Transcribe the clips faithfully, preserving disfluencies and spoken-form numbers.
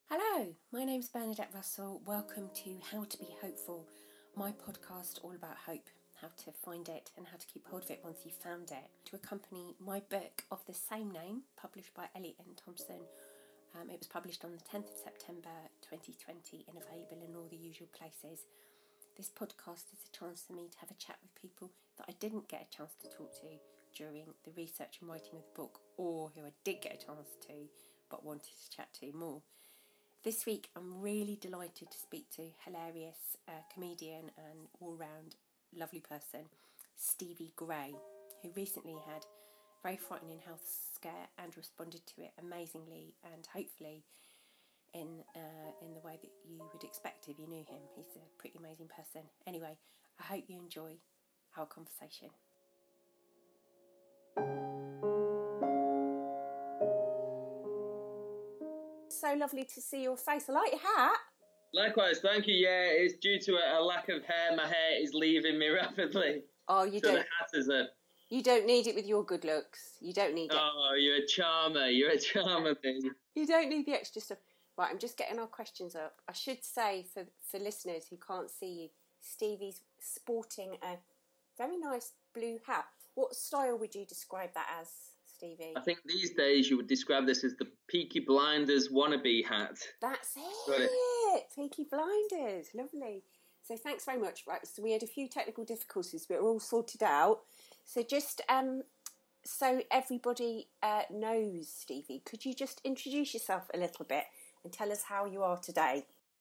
Hello, my name's Bernadette Russell. Welcome to How to Be Hopeful, my podcast all about hope, how to find it and how to keep hold of it once you've found it. To accompany my book of the same name, published by Elliot and Thompson. Um, it was published on the tenth of September twenty twenty and available in all the usual places. This podcast is a chance for me to have a chat with people that I didn't get a chance to talk to during the research and writing of the book, or who I did get a chance to but wanted to chat to more. This week I'm really delighted to speak to hilarious uh, comedian and all-round lovely person, Stevie Gray, who recently had a very frightening health scare and responded to it amazingly and hopefully in uh, in the way that you would expect if you knew him. He's a pretty amazing person. Anyway, I hope you enjoy our conversation. So lovely to see your face. I like your hat. Likewise, thank you. Yeah, it's due to a, a lack of hair. My hair is leaving me rapidly. Oh, you so don't. The hat is a. You don't need it with your good looks. You don't need it. Oh, you're a charmer. You're a charmer, baby. You don't need the extra stuff. Right, I'm just getting our questions up. I should say for for listeners who can't see you, Stevie's sporting a very nice blue hat. What style would you describe that as, Stevie? I think these days you would describe this as the Peaky Blinders wannabe hat. That's it. it. Peaky Blinders. Lovely. So thanks very much. Right, so we had a few technical difficulties, but we're all sorted out. So just um, so everybody uh, knows, Stevie, could you just introduce yourself a little bit and tell us how you are today?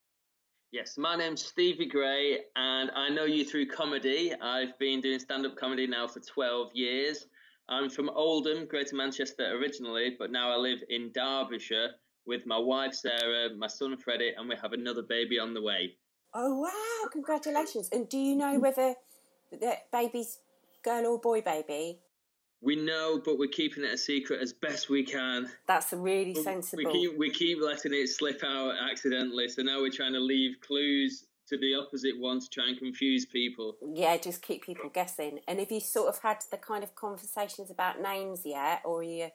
Yes, my name's Stevie Gray, and I know you through comedy. I've been doing stand-up comedy now for twelve years. I'm from Oldham, Greater Manchester originally, but now I live in Derbyshire with my wife Sarah, my son Freddie, and we have another baby on the way. Oh, wow. Congratulations. And do you know whether the baby's girl or boy baby? We know, but we're keeping it a secret as best we can. That's really sensible. We keep, we keep letting it slip out accidentally, so now we're trying to leave clues to the opposite one to try and confuse people. Yeah, just keep people guessing. And have you sort of had the kind of conversations about names yet, or are you...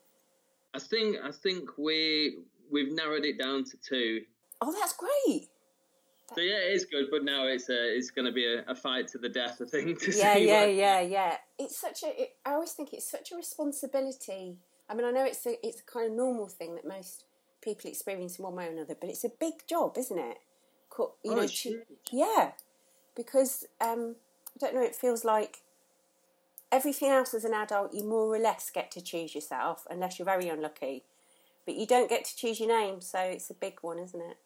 I think I think we, we've narrowed it down to two. Oh, that's great. So yeah, it is good, but now it's a, it's going to be a, a fight to the death, I think. To yeah, see yeah, what... yeah, yeah. It's such a. It, I always think it's such a responsibility. I mean, I know it's a it's a kind of normal thing that most people experience in one way or another, but it's a big job, isn't it? You oh, know, it's to, yeah, because um, I don't know. It feels like everything else as an adult, you more or less get to choose yourself, unless you're very unlucky. But you don't get to choose your name, so it's a big one, isn't it?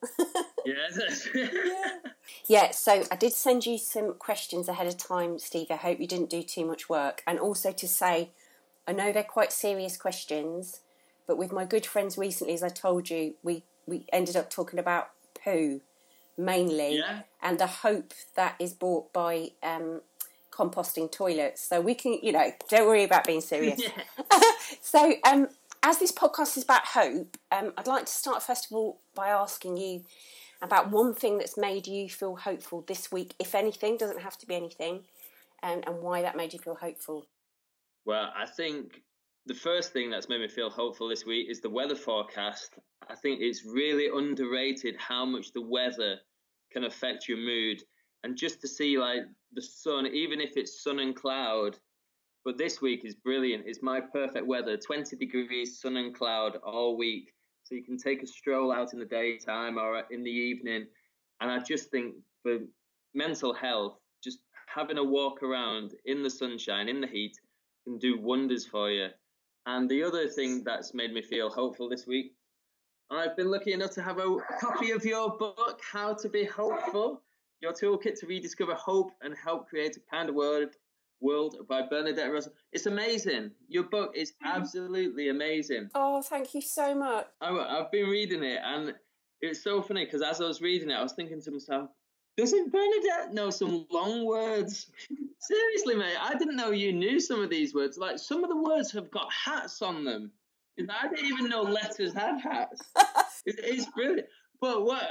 Yes. yeah. Yeah, so I did send you some questions ahead of time, Steve. I hope you didn't do too much work. And also to say, I know they're quite serious questions, but with my good friends recently, as I told you, we, we ended up talking about poo, mainly, yeah. and the hope that is brought by um, composting toilets. So we can, you know, don't worry about being serious. Yeah. so, um... As this podcast is about hope, um, I'd like to start first of all by asking you about one thing that's made you feel hopeful this week, if anything, doesn't have to be anything, and, and why that made you feel hopeful. Well, I think the first thing that's made me feel hopeful this week is the weather forecast. I think it's really underrated how much the weather can affect your mood. And just to see like the sun, even if it's sun and cloud, but this week is brilliant. It's my perfect weather, twenty degrees, sun and cloud all week. So you can take a stroll out in the daytime or in the evening. And I just think for mental health, just having a walk around in the sunshine, in the heat, can do wonders for you. And the other thing that's made me feel hopeful this week, I've been lucky enough to have a copy of your book, How to Be Hopeful, your toolkit to rediscover hope and help create a kinder world. World by Bernadette Russell. It's amazing. Your book is absolutely amazing. Oh, thank you so much. I, I've been reading it, and it's so funny because as I was reading it, I was thinking to myself, doesn't Bernadette know some long words? Seriously, mate, I didn't know you knew some of these words. Like, some of the words have got hats on them. I didn't even know letters had hats. it, it's brilliant. But what?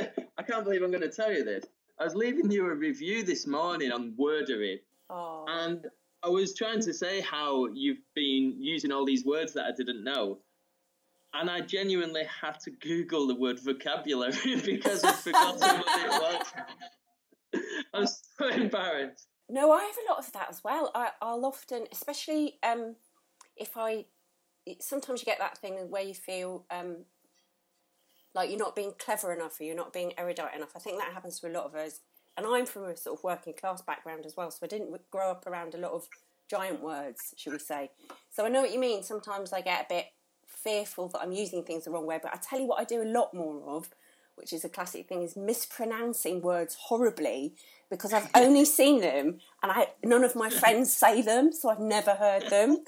I can't believe I'm going to tell you this. I was leaving you a review this morning on Wordery. Oh. And I was trying to say how you've been using all these words that I didn't know. And I genuinely had to Google the word vocabulary because I'd forgotten what it was. I'm so embarrassed. No, I have a lot of that as well. I, I'll often, especially um, if I, sometimes you get that thing where you feel um, like you're not being clever enough or you're not being erudite enough. I think that happens to a lot of us. And I'm from a sort of working class background as well, so I didn't grow up around a lot of giant words, should we say. So I know what you mean. Sometimes I get a bit fearful that I'm using things the wrong way, but I tell you what I do a lot more of, which is a classic thing, is mispronouncing words horribly because I've only seen them and I none of my friends say them, so I've never heard them.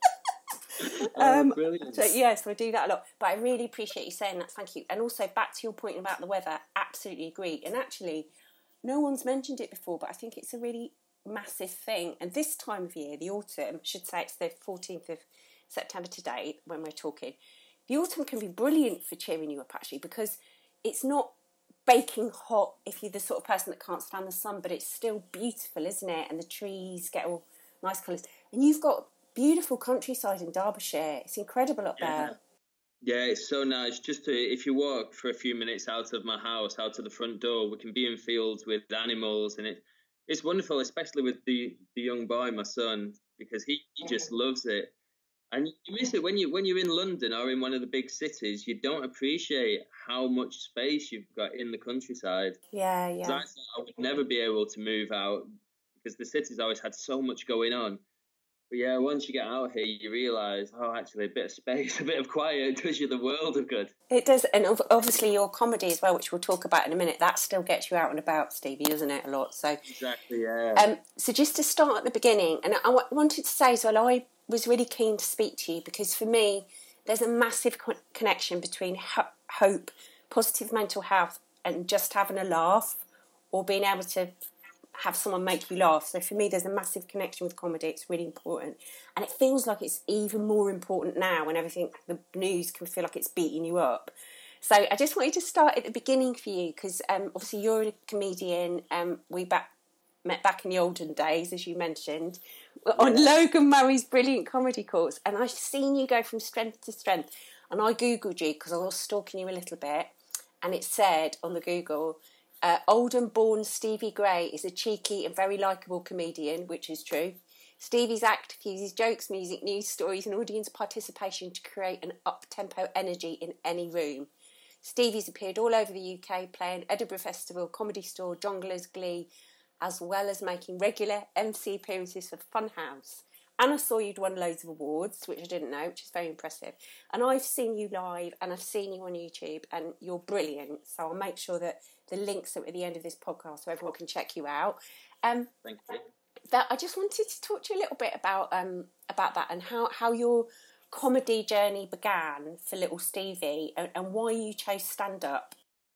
Oh, um, brilliant. So, yeah, so I do that a lot. But I really appreciate you saying that. Thank you. And also, back to your point about the weather, absolutely agree. And actually, no one's mentioned it before, but I think it's a really massive thing. And this time of year, the autumn, I should say it's the fourteenth of September today when we're talking, the autumn can be brilliant for cheering you up, actually, because it's not baking hot if you're the sort of person that can't stand the sun, but it's still beautiful, isn't it? And the trees get all nice colours. And you've got beautiful countryside in Derbyshire. It's incredible up Yeah. there. Yeah, it's so nice. Just to, if you walk for a few minutes out of my house, out to the front door, we can be in fields with animals, and it it's wonderful, especially with the, the young boy, my son, because he, he just loves it. And you miss it when you when you're in London or in one of the big cities. You don't appreciate how much space you've got in the countryside. Yeah, yeah. I thought I would never be able to move out because the city's always had so much going on. But yeah, once you get out here, you realise, oh, actually, a bit of space, a bit of quiet does you the world of good. It does, and obviously your comedy as well, which we'll talk about in a minute, that still gets you out and about, Stevie, doesn't it, a lot? So exactly, yeah. Um, so just to start at the beginning, and I w- wanted to say as well, I was really keen to speak to you because for me, there's a massive co- connection between ho- hope, positive mental health, and just having a laugh or being able to have someone make you laugh. So for me, there's a massive connection with comedy. It's really important. And it feels like it's even more important now when everything, the news can feel like it's beating you up. So I just wanted to start at the beginning for you because um, obviously you're a comedian. Um, we back, met back in the olden days, as you mentioned, yeah. on Logan Murray's brilliant comedy course. And I've seen you go from strength to strength. And I Googled you because I was stalking you a little bit. And it said on the Google... Uh, Oldham-born Stevie Gray is a cheeky and very likeable comedian, which is true. Stevie's act fuses jokes, music, news stories and audience participation to create an up-tempo energy in any room. Stevie's appeared all over the U K, playing Edinburgh Festival, Comedy Store, Jongleurs, Glee, as well as making regular M C appearances for Funhouse. And I saw you'd won loads of awards, which I didn't know, which is very impressive. And I've seen you live and I've seen you on YouTube and you're brilliant. So I'll make sure that the links are at the end of this podcast so everyone can check you out. Um, Thank you. That, I just wanted to talk to you a little bit about um, about that and how, how your comedy journey began for little Stevie and, and why you chose stand-up.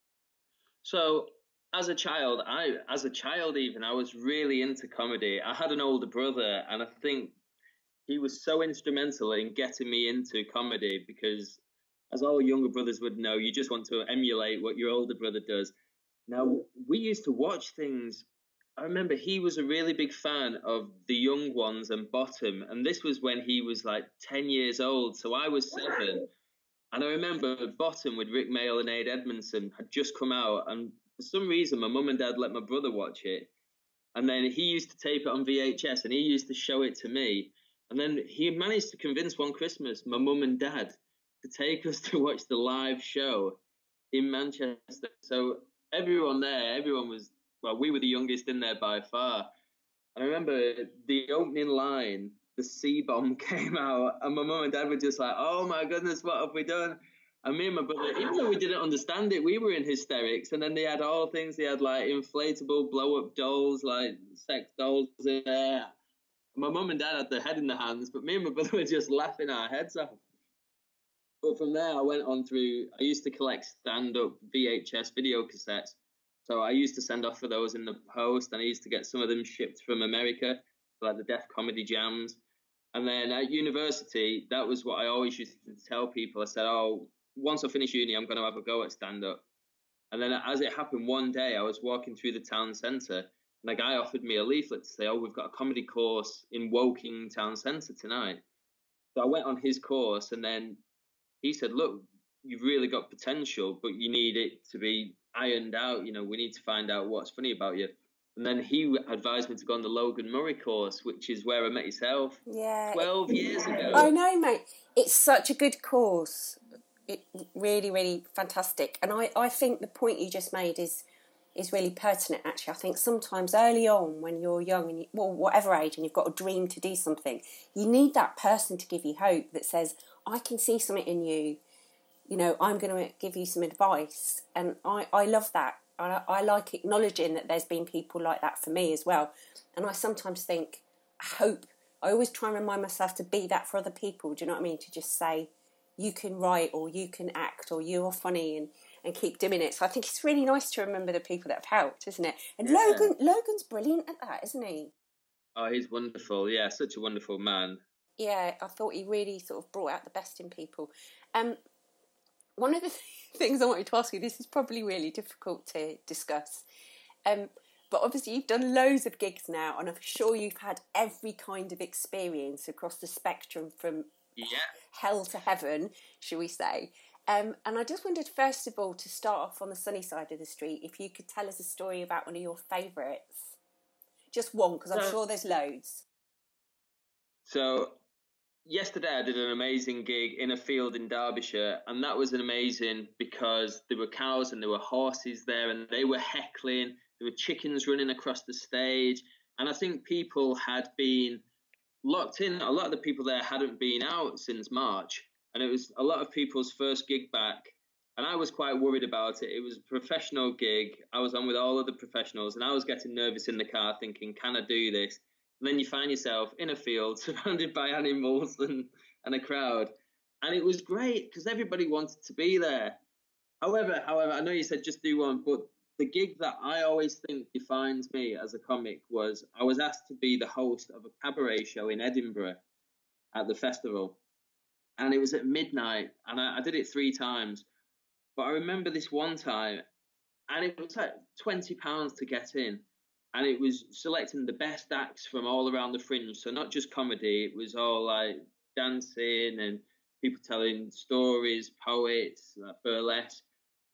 So... As a child, I as a child even, I was really into comedy. I had an older brother, and I think he was so instrumental in getting me into comedy because, as all younger brothers would know, you just want to emulate what your older brother does. Now, we used to watch things. I remember he was a really big fan of The Young Ones and Bottom, and this was when he was like ten years old, so I was seven. And I remember Bottom with Rick Mayall and Ade Edmondson had just come out, and for some reason, my mum and dad let my brother watch it. And then he used to tape it on V H S and he used to show it to me. And then he managed to convince one Christmas my mum and dad to take us to watch the live show in Manchester. So everyone there, everyone was, well, we were the youngest in there by far. And I remember the opening line, the C-bomb came out and my mum and dad were just like, oh my goodness, what have we done? And me and my brother, even though we didn't understand it, we were in hysterics. And then they had all things. They had, like, inflatable blow-up dolls, like sex dolls in there. My mum and dad had their head in their hands, but me and my brother were just laughing our heads off. But from there, I went on through... I used to collect stand-up V H S video cassettes. So I used to send off for those in the post, and I used to get some of them shipped from America, like the Def Comedy Jams. And then at university, that was what I always used to tell people. I said, oh... once I finish uni, I'm going to have a go at stand-up. And then as it happened one day, I was walking through the town centre and a guy offered me a leaflet to say, oh, we've got a comedy course in Woking town centre tonight. So I went on his course and then he said, look, you've really got potential, but you need it to be ironed out. You know, we need to find out what's funny about you. And then he advised me to go on the Logan Murray course, which is where I met yourself yeah, twelve it, years ago. I know, mate. It's such a good course. It really, really fantastic. And I, I think the point you just made is is really pertinent, actually. I think sometimes early on when you're young, and you, well, whatever age, and you've got a dream to do something, you need that person to give you hope that says, I can see something in you. You know, I'm going to give you some advice. And I, I love that. I, I like acknowledging that there's been people like that for me as well. And I sometimes think, I hope, I always try and remind myself to be that for other people. Do you know what I mean? To just say, you can write, or you can act, or you are funny, and, and keep doing it. So I think it's really nice to remember the people that have helped, isn't it? And yeah. Logan, Logan's brilliant at that, isn't he? Oh, he's wonderful. Yeah, such a wonderful man. Yeah, I thought he really sort of brought out the best in people. Um, one of the th- things I wanted to ask you, this is probably really difficult to discuss, um, but obviously you've done loads of gigs now, and I'm sure you've had every kind of experience across the spectrum from yeah. hell to heaven, shall we say. Um, and I just wondered, first of all, to start off on the sunny side of the street, if you could tell us a story about one of your favourites. Just one, because I'm so, sure there's loads. So, yesterday I did an amazing gig in a field in Derbyshire, and that was amazing because there were cows and there were horses there, and they were heckling, there were chickens running across the stage, and I think people had been locked in. A lot of the people there hadn't been out since March, and it was a lot of people's first gig back, and I was quite worried about it. It was a professional gig. I was on with all of the professionals, and I was getting nervous in the car thinking, can I do this? And then you find yourself in a field surrounded by animals and, and a crowd, and it was great because everybody wanted to be there. However, however, I know you said just do one, but the gig that I always think defines me as a comic was I was asked to be the host of a cabaret show in Edinburgh at the festival. And it was at midnight, and I, I did it three times. But I remember this one time, and it was like twenty pounds to get in. And it was selecting the best acts from all around the fringe. So not just comedy, it was all like dancing and people telling stories, poets, like burlesque.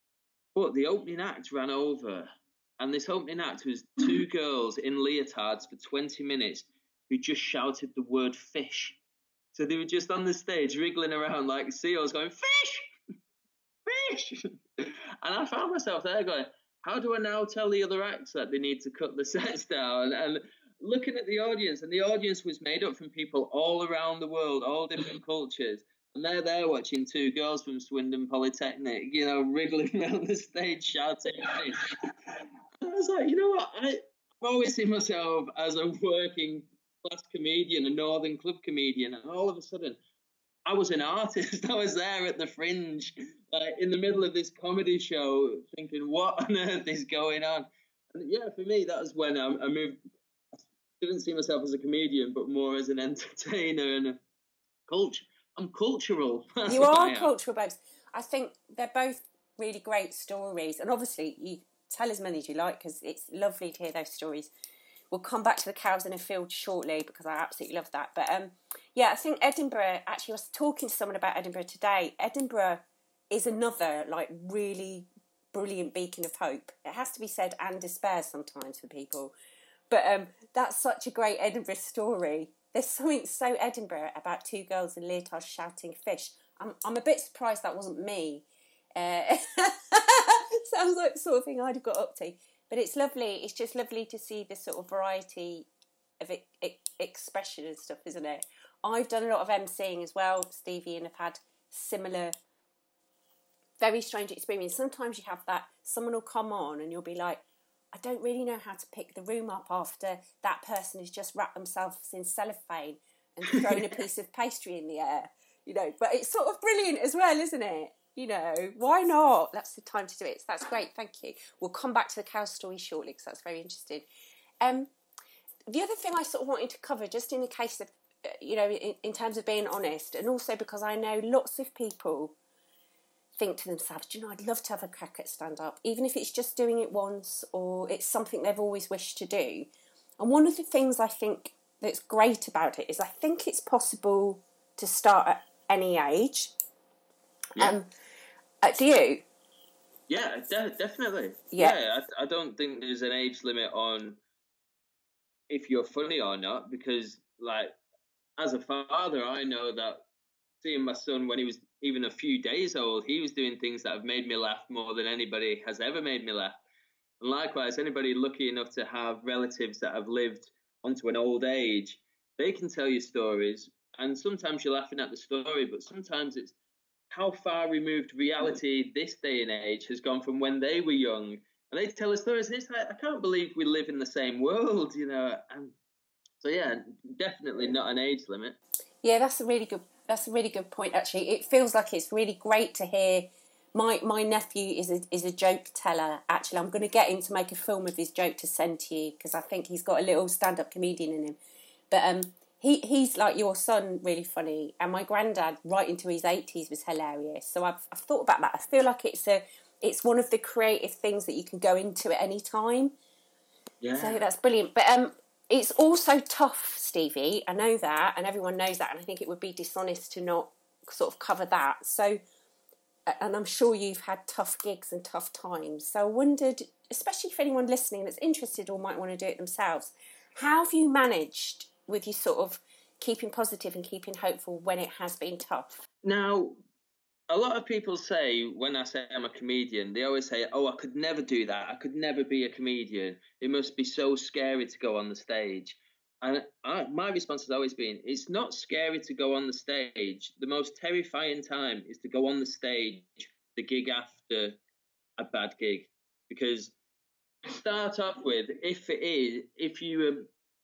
But the opening act ran over, and this opening act was two girls in leotards for twenty minutes who just shouted the word fish. So they were just on the stage wriggling around like seals going, fish, fish. And I found myself there going, how do I now tell the other acts that they need to cut the sets down? And looking at the audience, and the audience was made up from people all around the world, all different cultures. And they're there watching two girls from Swindon Polytechnic, you know, wriggling around the stage shouting fish. And I was like, you know what? I, I've always seen myself as a working class comedian, a northern club comedian. And all of a sudden, I was an artist. I was there at the fringe, like in the middle of this comedy show, thinking, what on earth is going on? And yeah, for me, that was when I, I moved. I didn't see myself as a comedian, but more as an entertainer and a culture. I'm cultural. That's you are I cultural, babes. I think they're both really great stories. And obviously, you tell as many as you like because it's lovely to hear those stories. We'll come back to the cows in a field shortly because I absolutely love that. But um, yeah, I think Edinburgh, actually I was talking to someone about Edinburgh today. Edinburgh is another like really brilliant beacon of hope. It has to be said, and despair sometimes for people. But um, that's such a great Edinburgh story. There's something so Edinburgh about two girls in leotards shouting fish. I'm, I'm a bit surprised that wasn't me. Uh, sounds like the sort of thing I'd have got up to. But it's lovely. It's just lovely to see this sort of variety of it, it, expression and stuff, isn't it? I've done a lot of emceeing as well, Stevie, and have had similar, very strange experience. Sometimes you have that, someone will come on and you'll be like, I don't really know how to pick the room up after that person has just wrapped themselves in cellophane and thrown a piece of pastry in the air, you know. But it's sort of brilliant as well, isn't it? You know, why not? That's the time to do it. So that's great, thank you. We'll come back to the cow story shortly because that's very interesting. Um, the other thing I sort of wanted to cover, just in the case of, uh, you know, in, in terms of being honest, and also because I know lots of people think to themselves, do you know, I'd love to have a crack at stand-up, even if it's just doing it once or it's something they've always wished to do. And one of the things I think that's great about it is I think it's possible to start at any age. Yeah. Um, uh, do you? Yeah, de- definitely. Yeah. yeah I, I don't think there's an age limit on if you're funny or not, because, like, as a father, I know that seeing my son when he was even a few days old, he was doing things that have made me laugh more than anybody has ever made me laugh. And likewise, anybody lucky enough to have relatives that have lived onto an old age, they can tell you stories. And sometimes you're laughing at the story, but sometimes it's how far removed reality this day and age has gone from when they were young. And they tell us stories, and it's like, I can't believe we live in the same world, you know. And so, yeah, definitely not an age limit. Yeah, that's a really good. That's a really good point. Actually, it feels like it's really great to hear. My my nephew is a is a joke teller. Actually, I'm going to get him to make a film of his joke to send to you, because I think he's got a little stand up comedian in him. But um, he he's like your son, really funny. And my granddad, right into his eighties, was hilarious. So I've I've thought about that. I feel like it's a it's one of the creative things that you can go into at any time. Yeah. So that's brilliant. But um. It's also tough, Stevie. I know that, and everyone knows that, and I think it would be dishonest to not sort of cover that. So, and I'm sure you've had tough gigs and tough times. So I wondered, especially for anyone listening that's interested or might want to do it themselves, how have you managed with you sort of keeping positive and keeping hopeful when it has been tough? Now, a lot of people say, when I say I'm a comedian, they always say, oh, I could never do that. I could never be a comedian. It must be so scary to go on the stage. And I, my response has always been, it's not scary to go on the stage. The most terrifying time is to go on the stage, the gig after a bad gig. Because to start off with, if it is, if you, um,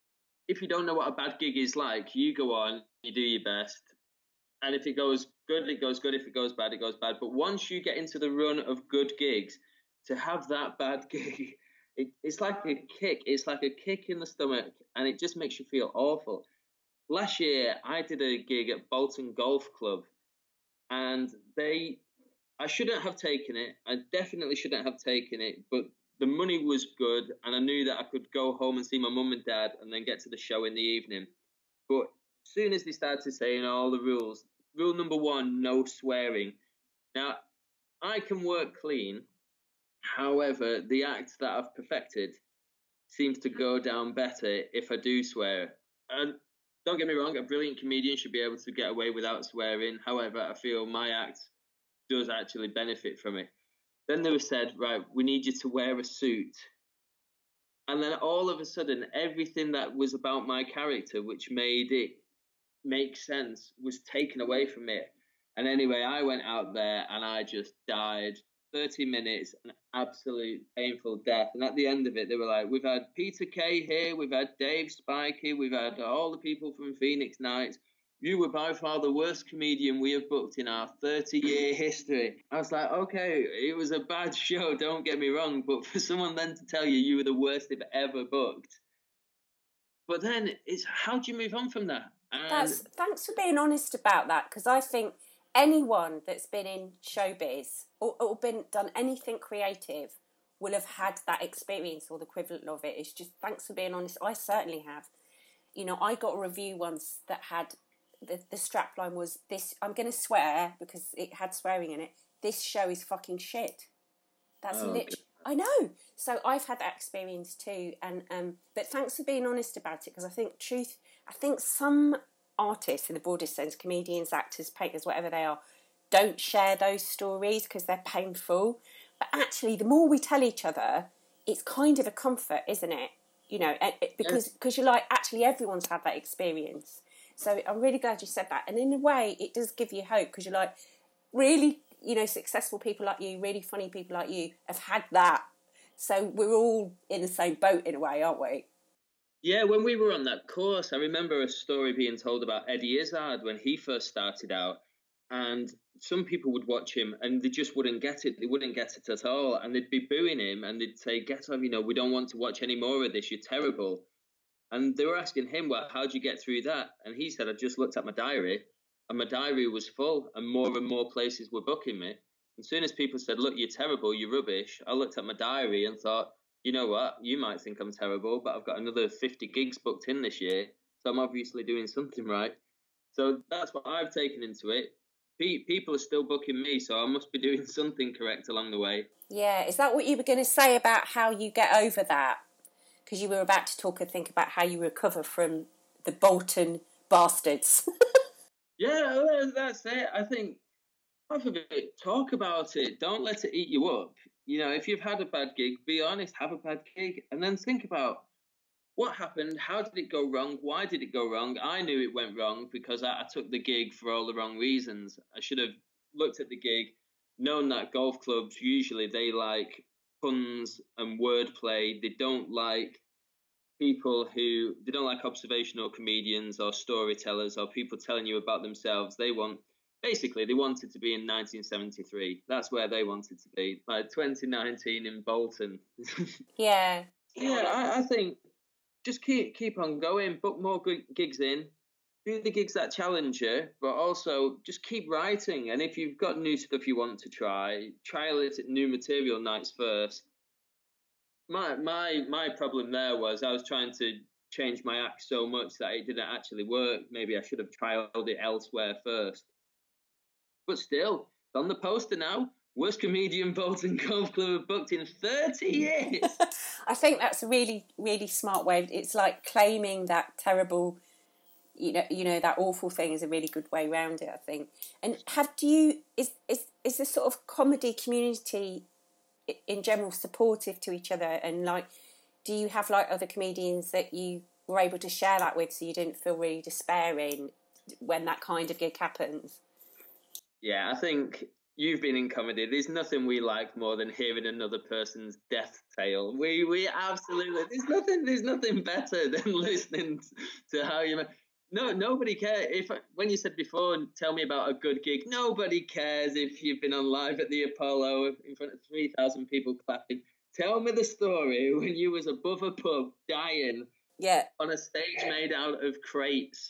if you don't know what a bad gig is like, you go on, you do your best. And if it goes good, it goes good. If it goes bad, it goes bad. But once you get into the run of good gigs, to have that bad gig, it, it's like a kick. It's like a kick in the stomach, and it just makes you feel awful. Last year, I did a gig at Bolton Golf Club, and they, I shouldn't have taken it. I definitely shouldn't have taken it, but the money was good, and I knew that I could go home and see my mum and dad and then get to the show in the evening. But as soon as they started saying all the rules, rule number one, no swearing. Now, I can work clean. However, the act that I've perfected seems to go down better if I do swear. And don't get me wrong, a brilliant comedian should be able to get away without swearing. However, I feel my act does actually benefit from it. Then they were said, right, we need you to wear a suit. And then all of a sudden, everything that was about my character, which made it make sense, was taken away from it. And anyway, I went out there and I just died. thirty minutes, an absolute painful death. And at the end of it, they were like, we've had Peter Kay here, we've had Dave Spikey, we've had all the people from Phoenix Nights. You were by far the worst comedian we have booked in our thirty-year history. I was like, okay, it was a bad show, don't get me wrong, but for someone then to tell you you were the worst they've ever booked. But then it's, how do you move on from that? And That's, thanks for being honest about that, because I think anyone that's been in showbiz or, or been done anything creative will have had that experience or the equivalent of it. It's just, thanks for being honest. I certainly have. You know, I got a review once that had, the, the strapline was, this, I'm going to swear because it had swearing in it, this show is fucking shit. That's Oh, literally, I know. So I've had that experience too. And um, but thanks for being honest about it, because I think truth, I think some artists in the broadest sense, comedians, actors, painters, whatever they are, don't share those stories because they're painful. But actually, the more we tell each other, it's kind of a comfort, isn't it? You know, because because you're like, actually, everyone's had that experience. So I'm really glad you said that. And in a way, it does give you hope, because you're like, really, you know, successful people like you, really funny people like you have had that. So we're all in the same boat in a way, aren't we? Yeah, when we were on that course, I remember a story being told about Eddie Izzard when he first started out. And some people would watch him and they just wouldn't get it. They wouldn't get it at all. And they'd be booing him and they'd say, get off, you know, we don't want to watch any more of this. You're terrible. And they were asking him, well, how'd you get through that? And he said, I just looked at my diary and my diary was full and more and more places were booking me. As soon as people said, look, you're terrible, you're rubbish, I looked at my diary and thought, you know what, you might think I'm terrible, but I've got another fifty gigs booked in this year, so I'm obviously doing something right. So that's what I've taken into it. pe- people are still booking me, so I must be doing something correct along the way. Yeah, is that what you were going to say about how you get over that? Because you were about to talk, I think, about how you recover from the Bolton bastards. Yeah, well, that's it. I think half of it, talk about it. Don't let it eat you up. You know, if you've had a bad gig, be honest, have a bad gig, and then think about what happened, how did it go wrong, why did it go wrong. I knew it went wrong because I, I took the gig for all the wrong reasons. I should have looked at the gig, known that golf clubs, usually they like puns and wordplay. They don't like people who, they don't like observational comedians or storytellers or people telling you about themselves. They want, basically, they wanted to be in nineteen seventy-three. That's where they wanted to be, by twenty nineteen in Bolton. Yeah. Yeah, I, I think just keep keep on going, book more good gigs in, do the gigs that challenge you, but also just keep writing. And if you've got new stuff you want to try, trial it at new material nights first. My my my problem there was I was trying to change my act so much that it didn't actually work. Maybe I should have trialed it elsewhere first. But still, it's on the poster now. Worst comedian Bolton Golf Club have booked in thirty years. I think that's a really, really smart way. It's like claiming that terrible, you know, you know, that awful thing is a really good way around it, I think. And have do you is is is the sort of comedy community in general supportive to each other, and like, do you have like other comedians that you were able to share that with, so you didn't feel really despairing when that kind of gig happens? Yeah, I think you've been in comedy. There's nothing we like more than hearing another person's death tale. We we absolutely there's nothing there's nothing better than listening to how you. No, nobody cares. If when you said before, tell me about a good gig. Nobody cares if you've been on live at the Apollo in front of three thousand people clapping. Tell me the story when you was above a pub dying. Yeah. On a stage made out of crates.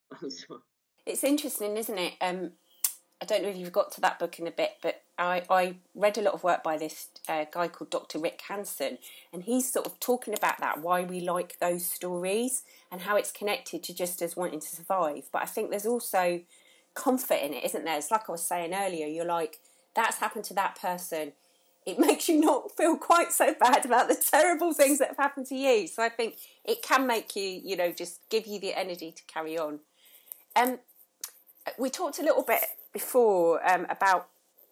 It's interesting, isn't it? Um, I don't know if you've got to that book in a bit, but I, I read a lot of work by this uh, guy called Doctor Rick Hanson, and he's sort of talking about that, why we like those stories and how it's connected to just us wanting to survive. But I think there's also comfort in it, isn't there? It's like I was saying earlier, you're like, that's happened to that person. It makes you not feel quite so bad about the terrible things that have happened to you. So I think it can make you, you know, just give you the energy to carry on. Um, we talked a little bit before um, about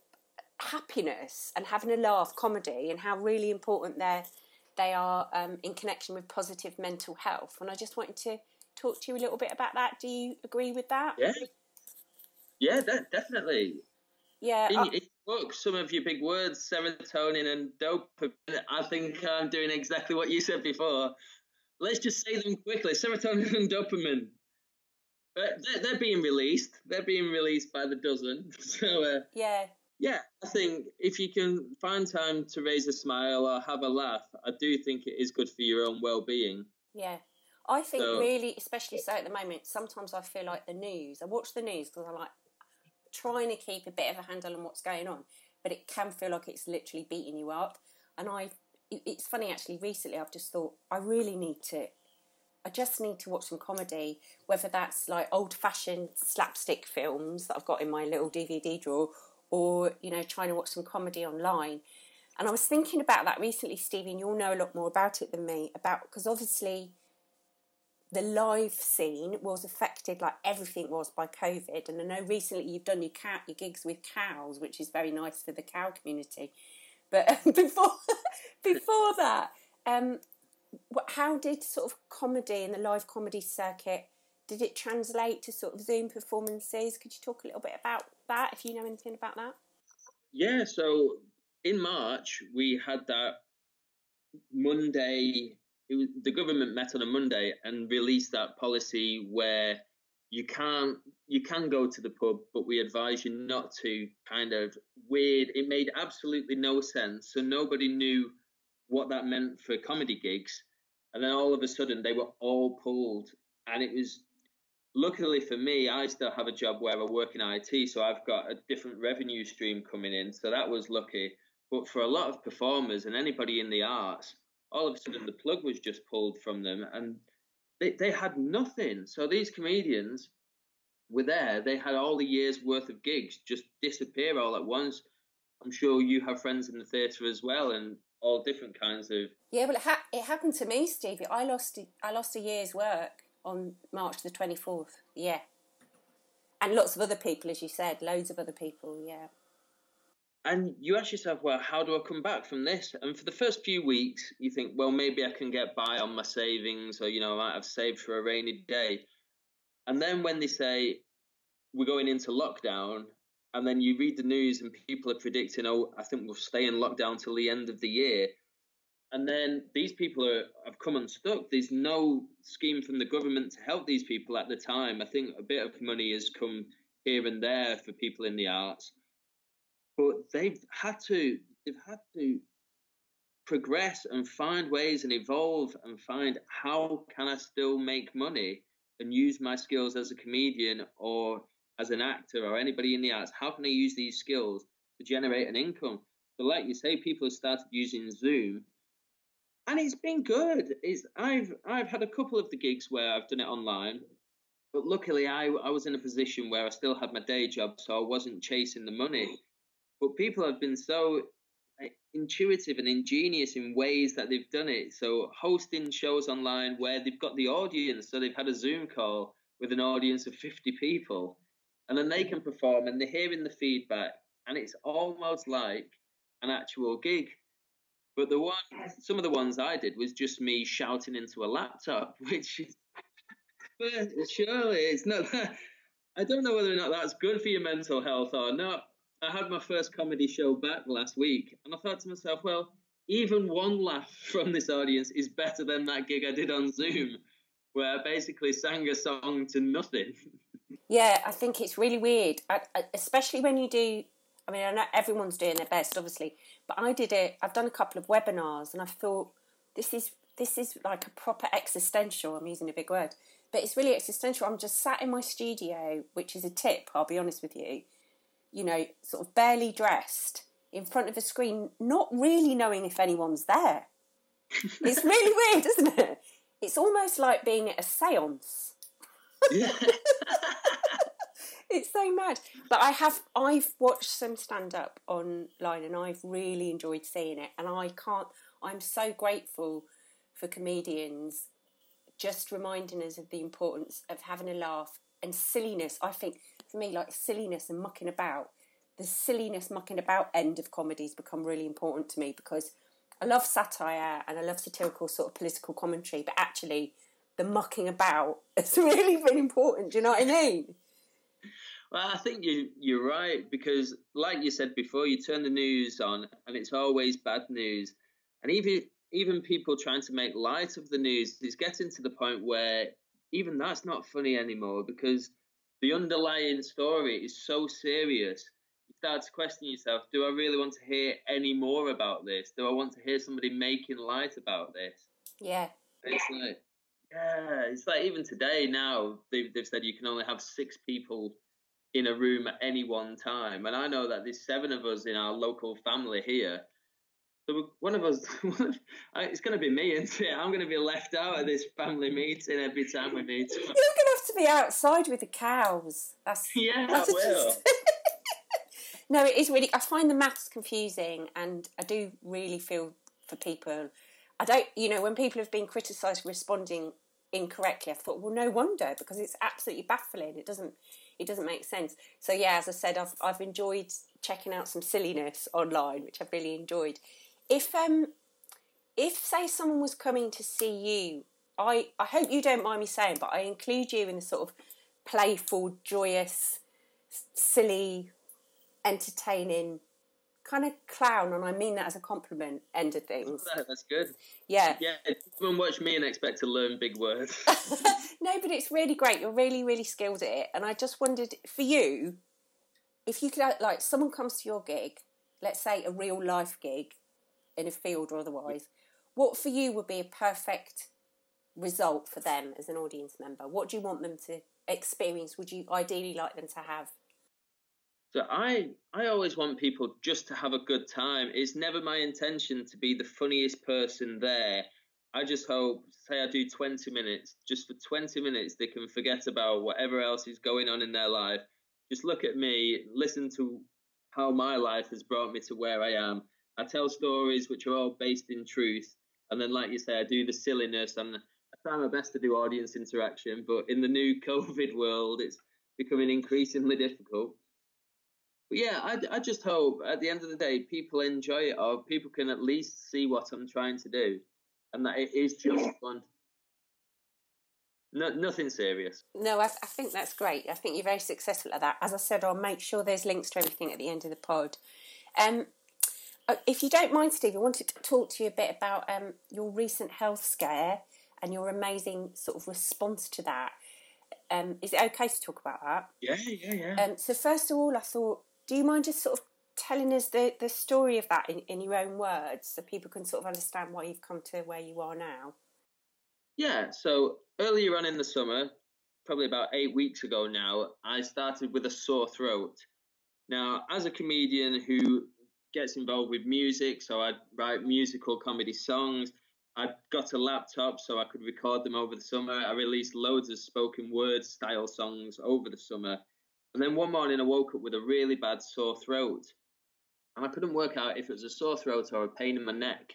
happiness and having a laugh, comedy, and how really important they're, they are um, in connection with positive mental health. And I just wanted to talk to you a little bit about that. Do you agree with that? Yeah, yeah, de- definitely. Yeah. In, I- in your book, some of your big words, serotonin and dopamine, I think I'm doing exactly what you said before. Let's just say them quickly. Serotonin and dopamine. But they're, they're being released. They're being released by the dozen. So, uh, yeah. Yeah, I think if you can find time to raise a smile or have a laugh, I do think it is good for your own well-being. Yeah. I think So- really, especially so at the moment, sometimes I feel like the news. I watch the news because I like trying to keep a bit of a handle on what's going on, but it can feel like it's literally beating you up. And I, it- it's funny actually, recently I've just thought, I really need to, I just need to watch some comedy, whether that's like old-fashioned slapstick films that I've got in my little D V D drawer, or, you know, trying to watch some comedy online. And I was thinking about that recently, Stephen, you'll know a lot more about it than me, about, because obviously the live scene was affected like everything was by COVID. And I know recently you've done your, cow, your gigs with cows, which is very nice for the cow community. But before before that, um, how did sort of comedy and the live comedy circuit, did it translate to sort of Zoom performances? Could you talk a little bit about that, if you know anything about that? Yeah, so in March, we had that Monday, it was, the government met on a Monday and released that policy where you can't, you can go to the pub, but we advise you not to. Kind of weird. It made absolutely no sense. So nobody knew what that meant for comedy gigs. And then all of a sudden they were all pulled. And it was, luckily for me, I still have a job where I work in I T, so I've got a different revenue stream coming in. So that was lucky. But for a lot of performers and anybody in the arts, all of a sudden the plug was just pulled from them and they, they had nothing. So these comedians, were there, they had all the year's worth of gigs just disappear all at once. I'm sure you have friends in the theatre as well, and all different kinds of... Yeah, well, it, ha- it happened to me, Stevie. I lost I lost a year's work on March the twenty-fourth, yeah. And lots of other people, as you said, loads of other people, yeah. And you ask yourself, well, how do I come back from this? And for the first few weeks, you think, well, maybe I can get by on my savings, or, you know, I might have saved for a rainy day. And then when they say we're going into lockdown, and then you read the news and people are predicting, oh, I think we'll stay in lockdown till the end of the year. And then these people are, have come unstuck. There's no scheme from the government to help these people at the time. I think a bit of money has come here and there for people in the arts. But they've had to they've had to progress and find ways and evolve and find, how can I still make money and use my skills as a comedian or as an actor or anybody in the arts? How can I use these skills to generate an income? So like you say, people have started using Zoom. And it's been good. It's I've I've had a couple of the gigs where I've done it online, but luckily I I was in a position where I still had my day job, so I wasn't chasing the money. But people have been so intuitive and ingenious in ways that they've done it. So hosting shows online where they've got the audience, so they've had a Zoom call with an audience of fifty people, and then they can perform and they're hearing the feedback, and it's almost like an actual gig. But the one, some of the ones I did was just me shouting into a laptop, which is, surely it's not. I don't know whether or not that's good for your mental health or not. I had my first comedy show back last week, and I thought to myself, well, even one laugh from this audience is better than that gig I did on Zoom, where I basically sang a song to nothing. Yeah, I think it's really weird, I, I, especially when you do. I mean, I know everyone's doing their best, obviously, but I did it. I've done a couple of webinars, and I thought this is this is like a proper existential. I'm using a big word, but it's really existential. I'm just sat in my studio, which is a tip. I'll be honest with you. You know, sort of barely dressed in front of a screen, not really knowing if anyone's there. It's really weird, isn't it? It's almost like being at a séance. Yeah. It's so mad. But I have, I've watched some stand-up online and I've really enjoyed seeing it. And I can't, I'm so grateful for comedians just reminding us of the importance of having a laugh and silliness. I think, for me, like silliness and mucking about, the silliness, mucking about end of comedy has become really important to me, because I love satire and I love satirical sort of political commentary, but actually the mucking about has really been important. Do you know what I mean? Well, I think you, you're right, because like you said before, you turn the news on and it's always bad news. And even even people trying to make light of the news, it's getting to the point where even that's not funny anymore, because the underlying story is so serious. You start to question yourself, do I really want to hear any more about this? Do I want to hear somebody making light about this? Yeah. It's like, yeah, it's like even today now, they've, they've said you can only have six people in a room at any one time. And I know that there's seven of us in our local family here. So one of us, it's going to be me, isn't it? I'm going to be left out of this family meeting every time we meet. You're going to have to be outside with the cows. That's, yeah, that's I will. Just... No, it is really, I find the maths confusing, and I do really feel for people. I don't, you know, when people have been criticised for responding incorrectly, I thought, well, no wonder, because it's absolutely baffling. It doesn't, it doesn't make sense. So yeah, as I said, I've I've enjoyed checking out some silliness online, which I've really enjoyed. If um, if say someone was coming to see you, I I hope you don't mind me saying, but I include you in the sort of playful, joyous, silly, entertaining kind of clown, and I mean that as a compliment, end of things. That's good. Yeah. Yeah, come and watch me and expect to learn big words. No, but it's really great. You're really, really skilled at it. And I just wondered, for you, if you could, like, someone comes to your gig, let's say a real life gig in a field or otherwise, what for you would be a perfect result for them as an audience member? What do you want them to experience? Would you ideally like them to have? So I, I always want people just to have a good time. It's never my intention to be the funniest person there I just hope, say I do twenty minutes, just for twenty minutes, they can forget about whatever else is going on in their life. Just look at me, listen to how my life has brought me to where I am. I tell stories which are all based in truth. And then, like you say, I do the silliness, and I try my best to do audience interaction. But in the new COVID world, it's becoming increasingly difficult. But yeah, I, I just hope at the end of the day, people enjoy it, or people can at least see what I'm trying to do, and that it is just fun. No, nothing serious. No, I, I think that's great. I think you're very successful at that. As I said, I'll make sure there's links to everything at the end of the pod. Um, if you don't mind, Steve, I wanted to talk to you a bit about um, your recent health scare and your amazing sort of response to that. Um, is it okay to talk about that? Yeah, yeah, yeah. Um, so first of all, I thought, do you mind just sort of telling us the, the story of that in, in your own words so people can sort of understand why you've come to where you are now? Yeah, so earlier on in the summer, probably about eight weeks ago now, I started with a sore throat. Now, as a comedian who gets involved with music, so I write musical comedy songs, I got a laptop so I could record them over the summer. I released loads of spoken word style songs over the summer. And then one morning I woke up with a really bad sore throat. And I couldn't work out if it was a sore throat or a pain in my neck.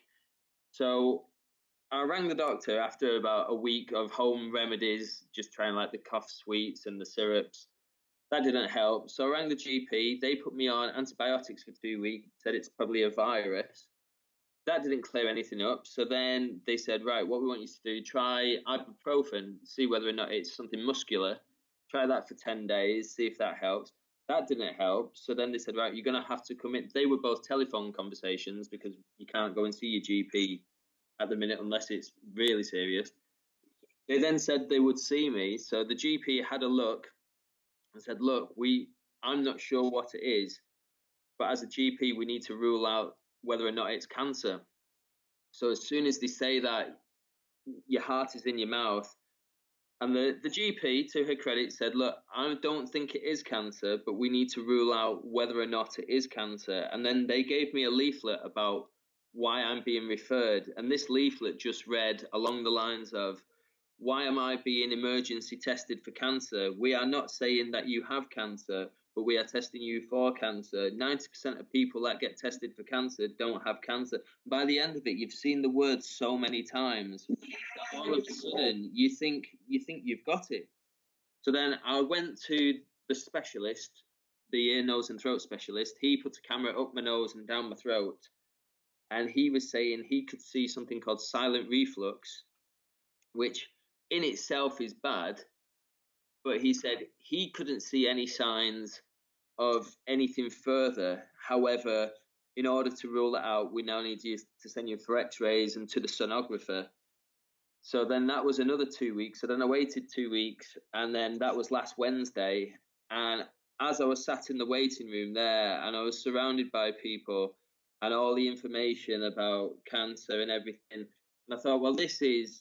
So I rang the doctor after about a week of home remedies, just trying like the cough sweets and the syrups. That didn't help. So I rang the G P. They put me on antibiotics for two weeks, said it's probably a virus. That didn't clear anything up. So then they said, right, what we want you to do, try ibuprofen, see whether or not it's something muscular. Try that for ten days, see if that helps. That didn't help. So then they said, right, you're going to have to come in. They were both telephone conversations because you can't go and see your G P at the minute unless it's really serious. They then said they would see me. So the G P had a look and said, look, we, I'm not sure what it is, but as a G P, we need to rule out whether or not it's cancer. So as soon as they say that, your heart is in your mouth. And the, the G P, to her credit, said, look, I don't think it is cancer, but we need to rule out whether or not it is cancer. And then they gave me a leaflet about why I'm being referred. And this leaflet just read along the lines of, why am I being emergency tested for cancer? We are not saying that you have cancer, but we are testing you for cancer. ninety percent of people that get tested for cancer don't have cancer. By the end of it, you've seen the word so many times that all of a sudden you think you think you've got it. So then I went to the specialist, the ear, nose and throat specialist. He put a camera up my nose and down my throat, and he was saying he could see something called silent reflux, which in itself is bad, but he said he couldn't see any signs of anything further. However, in order to rule it out, we now need you to send you for x-rays and to the sonographer. So then that was another two weeks. So then I waited two weeks, and then that was last Wednesday. And as I was sat in the waiting room there, and I was surrounded by people and all the information about cancer and everything, and I thought, well, this is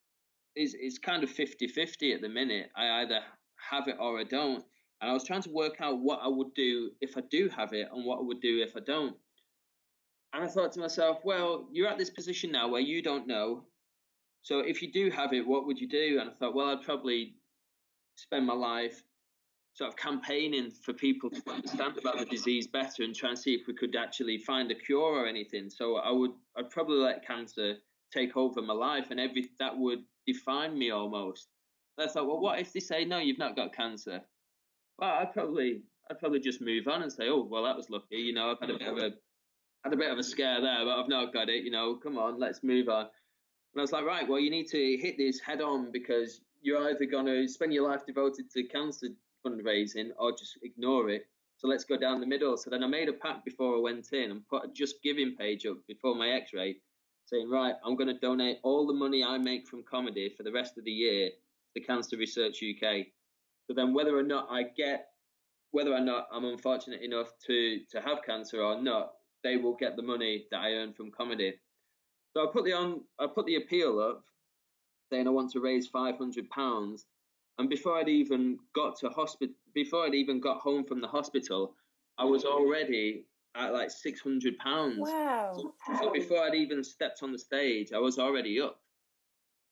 is is kind of fifty-fifty at the minute. I either have it or I don't. And I was trying to work out what I would do if I do have it and what I would do if I don't. And I thought to myself, well, you're at this position now where you don't know. So if you do have it, what would you do? And I thought, well, I'd probably spend my life sort of campaigning for people to understand about the disease better and try and see if we could actually find a cure or anything. So I would, I'd probably let cancer take over my life, and every that would define me almost. And I thought, well, what if they say, no, you've not got cancer? Well, I'd probably, I'd probably just move on and say, oh, well, that was lucky. You know, I've had a bit of a, had a bit of a scare there, but I've not got it. You know, come on, let's move on. And I was like, right, well, you need to hit this head on, because you're either going to spend your life devoted to cancer fundraising or just ignore it. So let's go down the middle. So then I made a pact before I went in and put a Just Giving page up before my x-ray, saying, right, I'm going to donate all the money I make from comedy for the rest of the year to Cancer Research U K. So then whether or not I get, whether or not I'm unfortunate enough to, to have cancer or not, they will get the money that I earn from comedy. So I put the on, I put the appeal up, saying I want to raise five hundred pounds. And before I'd even got to hospital, before I'd even got home from the hospital, I was already at like six hundred pounds. Wow. So, so before I'd even stepped on the stage, I was already up.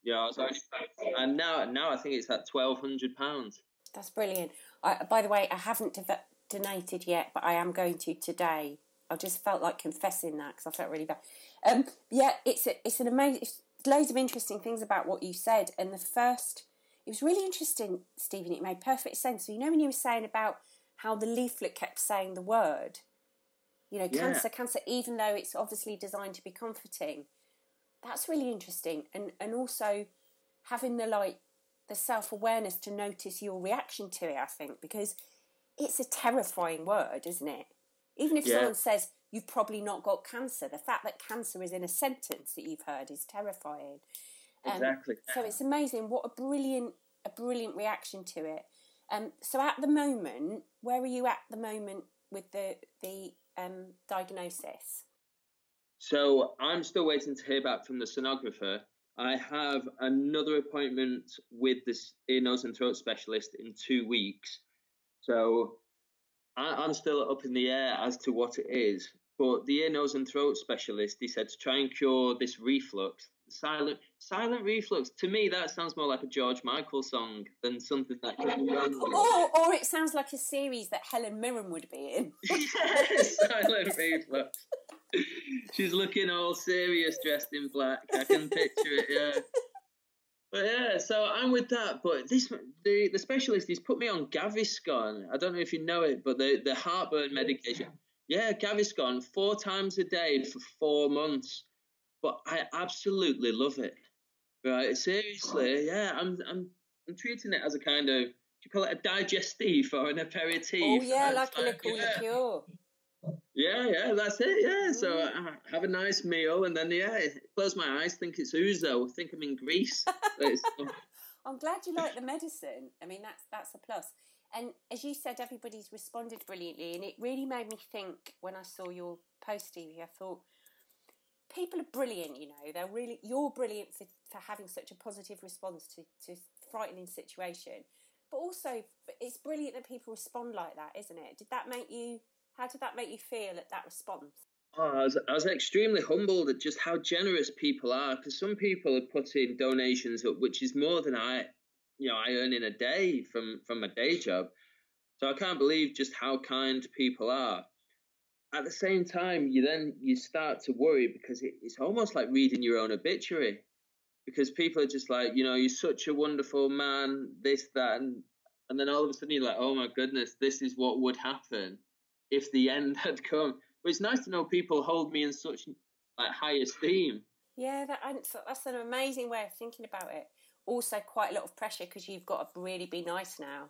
Yeah, so, and now now I think it's at twelve hundred pounds. That's brilliant. I, by the way, I haven't dev- donated yet, but I am going to today. I just felt like confessing that because I felt really bad. Um, yeah, it's a, it's an amazing. It's loads of interesting things about what you said, and the first, it was really interesting, Stephen. It made perfect sense. So you know when you were saying about how the leaflet kept saying the word, you know, Yeah. cancer, cancer, even though it's obviously designed to be comforting. That's really interesting, and and also having the like the self-awareness to notice your reaction to it, I think, because it's a terrifying word, isn't it? Even if Yeah. someone says you've probably not got cancer, the fact that cancer is in a sentence that you've heard is terrifying. Um, Exactly. So it's amazing. What a brilliant, a brilliant reaction to it. Um, so at the moment, where are you at the moment with the the um, diagnosis? So I'm still waiting to hear back from the sonographer. I have another appointment with this ear, nose and throat specialist in two weeks. So I, I'm still up in the air as to what it is. But the ear, nose and throat specialist, he said to try and cure this reflux. Silent silent reflux. To me, that sounds more like a George Michael song than something that could be wrong with. Or, or it sounds like a series that Helen Mirren would be in. Yes, silent reflux. She's looking all serious, dressed in black. I can picture it, yeah. But yeah, so I'm with that. But this, the the specialist, he's put me on Gaviscon. I don't know if you know it, but the the heartburn medication. Yeah, Gaviscon four times a day for four months. But I absolutely love it. Right, seriously, yeah. I'm I'm I'm treating it as a kind of, do you call it a digestif or an aperitif? Oh yeah, That's like a little yeah. liqueur. Yeah, yeah, that's it. Yeah, so I have a nice meal, and then yeah, close my eyes, think it's ouzo, think I'm in Greece. It's, I'm glad you like the medicine. I mean, that's that's a plus. And as you said, everybody's responded brilliantly, and it really made me think when I saw your post, Stevie. I thought people are brilliant. You know, they're really you're brilliant for, for having such a positive response to to frightening situation. But also, it's brilliant that people respond like that, isn't it? Did that make you? How did that make you feel at that response? oh, I was I was extremely humbled at just how generous people are, because some people are putting donations up, which is more than I, you know, I earn in a day from from my day job. So I can't believe just how kind people are. At the same time, you then you start to worry because it, it's almost like reading your own obituary, because people are just like, you know, you're such a wonderful man, this, that, and and then all of a sudden you're like, oh my goodness, this is what would happen if the end had come. But it's nice to know people hold me in such like high esteem. Yeah, that, that's an amazing way of thinking about it. Also, quite a lot of pressure because you've got to really be nice now.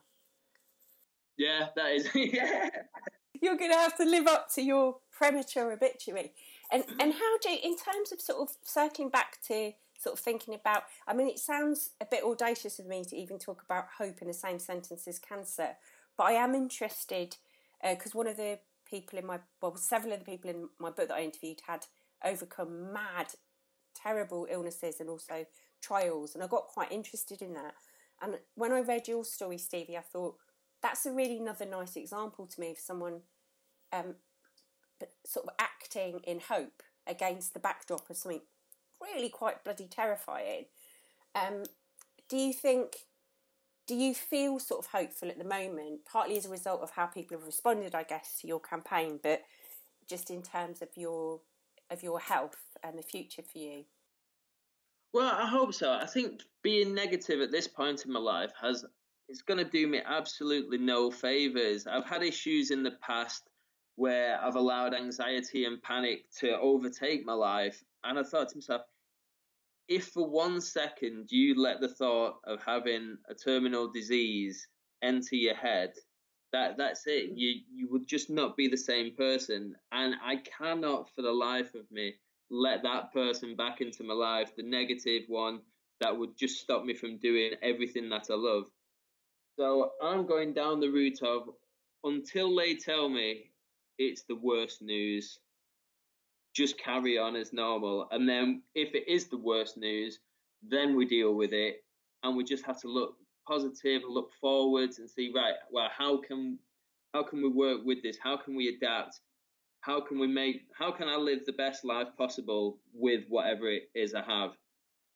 Yeah, that is. Yeah. You're going to have to live up to your premature obituary. And and how do, in terms of sort of circling back to sort of thinking about, I mean, it sounds a bit audacious of me to even talk about hope in the same sentence as cancer, but I am interested because uh, one of the people in my, well, several of the people in my book that I interviewed had overcome mad, terrible illnesses and also trials, and I got quite interested in that. And when I read your story, Stevie, I thought, that's a really another nice example to me of someone um, sort of acting in hope against the backdrop of something really quite bloody terrifying. Um, do you think, do you feel sort of hopeful at the moment, partly as a result of how people have responded, I guess, to your campaign, but just in terms of your of your health and the future for you? Well, I hope so. I think being negative at this point in my life has it's going to do me absolutely no favours. I've had issues in the past where I've allowed anxiety and panic to overtake my life, and I thought to myself, if for one second you let the thought of having a terminal disease enter your head, that that's it. You you would just not be the same person, and I cannot for the life of me let that person back into my life, the negative one that would just stop me from doing everything that I love. So I'm going down the route of, until they tell me it's the worst news, just carry on as normal. And then if it is the worst news, then we deal with it, and we just have to look positive, look forwards and see, right, well, how can how can we work with this? How can we adapt? How can we make how can I live the best life possible with whatever it is I have?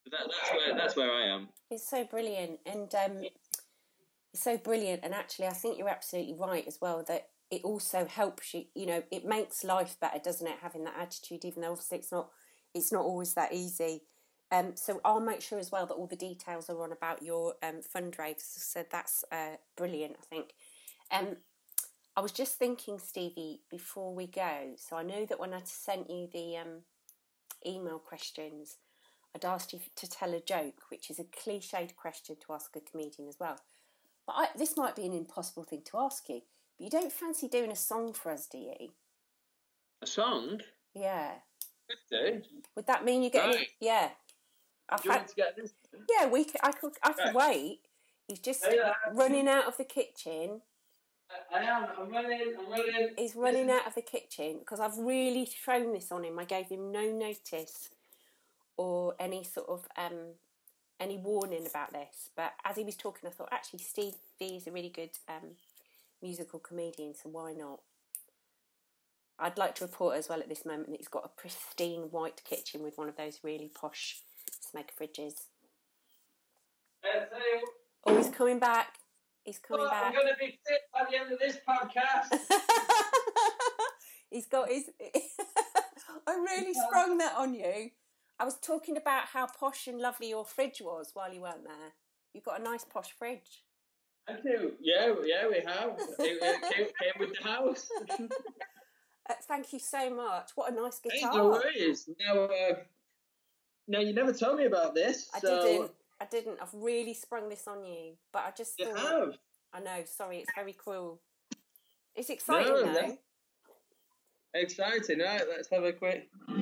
That, that's where that's where I am. It's so brilliant, and um, it's so brilliant. And actually, I think you're absolutely right as well that it also helps you. You know, it makes life better, doesn't it? Having that attitude, even though obviously it's not, it's not always that easy. Um, so I'll make sure as well that all the details are on about your um, fundraiser. So that's uh, brilliant, I think. Um, I was just thinking, Stevie, before we go. So I know that when I sent you the um, email questions, I'd asked you to tell a joke, which is a cliched question to ask a comedian as well. But I, this might be an impossible thing to ask you. But you don't fancy doing a song for us, do you? A song? Yeah. Good. Would that mean you're getting? Right. Yeah. I've do you had, want to get this? Yeah, we. Could, I could. I could right. wait. He's just yeah, running out of the kitchen. I am. I'm running. I'm running. He's running out of the kitchen because I've really thrown this on him. I gave him no notice or any sort of um, any warning about this. But as he was talking, I thought actually Steve V is a really good um, musical comedian, so why not? I'd like to report as well at this moment that he's got a pristine white kitchen with one of those really posh Smeg fridges. Uh, oh, he's coming back. He's coming oh, back. I'm going to be sick by the end of this podcast. He's got his... I really sprung that on you. I was talking about how posh and lovely your fridge was while you weren't there. You've got a nice posh fridge. Thank you. Yeah, yeah, we have. It, it came, came with the house. uh, thank you so much. What a nice guitar. Hey, no worries. Now, uh, now, you never told me about this. I so... didn't. I didn't. I've really sprung this on you. But I just you thought... have. I know. Sorry, it's very cruel. It's exciting, no, though. That's exciting. Right, let's have a quick...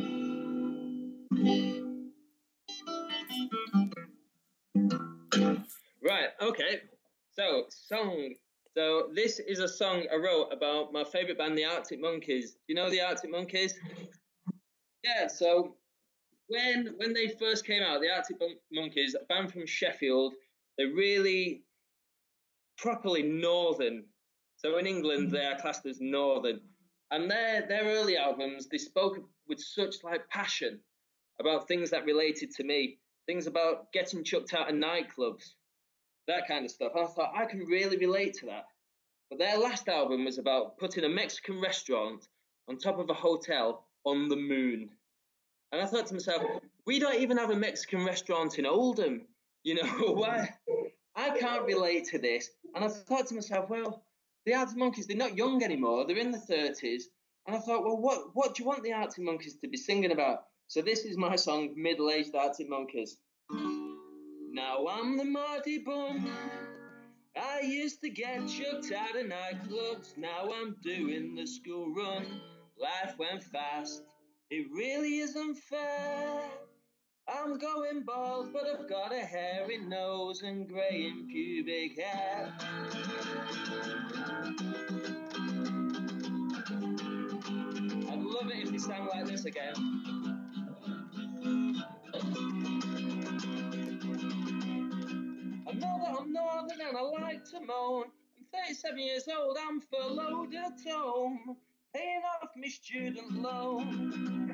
Right, okay. So, song. So, this is a song I wrote about my favourite band, the Arctic Monkeys. Do you know the Arctic Monkeys? Yeah, so when when they first came out, the Arctic Monkeys, a band from Sheffield, they're really properly northern. So in England, they are classed as northern. And their their early albums, they spoke with such like passion about things that related to me, things about getting chucked out of nightclubs, that kind of stuff. And I thought, I can really relate to that. But their last album was about putting a Mexican restaurant on top of a hotel on the moon. And I thought to myself, we don't even have a Mexican restaurant in Oldham. You know, why? I can't relate to this. And I thought to myself, well, the Arctic Monkeys, they're not young anymore. They're in the thirties. And I thought, well, what, what do you want the Arctic Monkeys to be singing about? So this is my song, Middle-Aged Arctic Monkeys. Now I'm the Marty Bum. I used to get chucked out of nightclubs. Now I'm doing the school run. Life went fast. It really isn't fair. I'm going bald, but I've got a hairy nose and greying pubic hair. I'd love it if they sang like this again. I know that I'm northern and I like to moan. I'm thirty-seven years old, I'm furloughed at home, paying off my student loan.